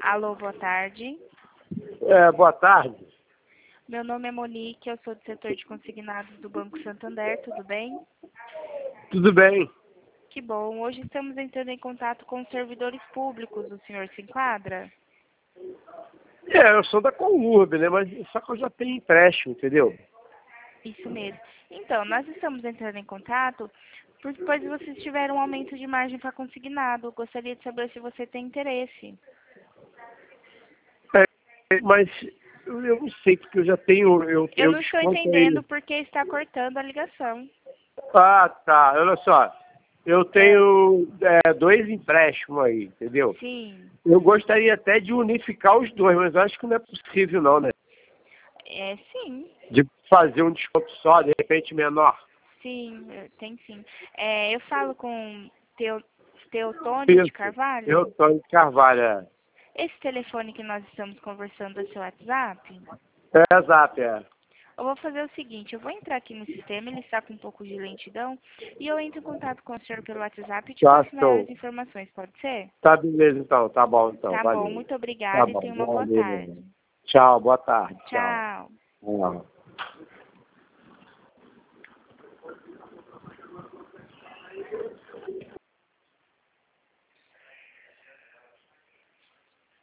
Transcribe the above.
Alô, boa tarde. Boa tarde. Meu nome é Monique, eu sou do setor de consignados do Banco Santander, tudo bem? Tudo bem? Que bom. Hoje estamos entrando em contato com os servidores públicos. O senhor se enquadra? Eu sou da Conurb, né? Mas só que eu já tenho empréstimo, entendeu? Isso mesmo. Então, nós estamos entrando em contato pois vocês tiveram um aumento de margem para consignado. Gostaria de saber se você tem interesse. Mas eu não sei, porque eu já tenho... Eu Eu tenho não estou desconto entendendo aí. porque está cortando a ligação. Ah, tá. Olha só. Eu tenho 2 empréstimos aí, entendeu? Sim, Eu gostaria até de unificar os dois, mas acho que não é possível não, né? sim. De fazer um desconto só, de repente menor. Sim, tem sim. Eu falo com Teotônio de Isso. Carvalho. Eu, Tony Carvalho. Esse telefone que nós estamos conversando é seu WhatsApp? Exato, Eu vou fazer o seguinte, eu vou entrar aqui no sistema, ele está com um pouco de lentidão, e eu entro em contato com o senhor pelo WhatsApp e te Tá, passo maiores show. informações, pode ser? Tá, beleza, então. Tá bom, então. Tá bom, Valeu. muito Tá obrigada e bom, tenha uma boa valeu. tarde. Tchau, boa tarde. Tchau. Tchau. Tchau.